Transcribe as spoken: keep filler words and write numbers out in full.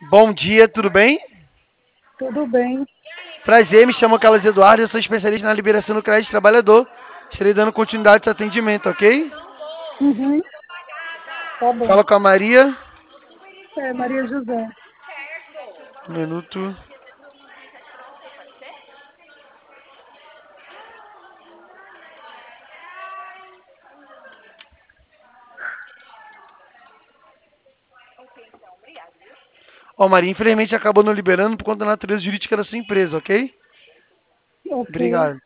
Bom dia, tudo bem? Tudo bem. Prazer, me chamo Carlos Eduardo, eu sou especialista na liberação do crédito trabalhador. Estarei dando continuidade a esse atendimento, ok? Uhum, tá bom. Fala com a Maria. É, Maria José. Um minuto. Ó, Maria, infelizmente acabou não liberando por conta da natureza jurídica da sua empresa, ok? Ok. Obrigado.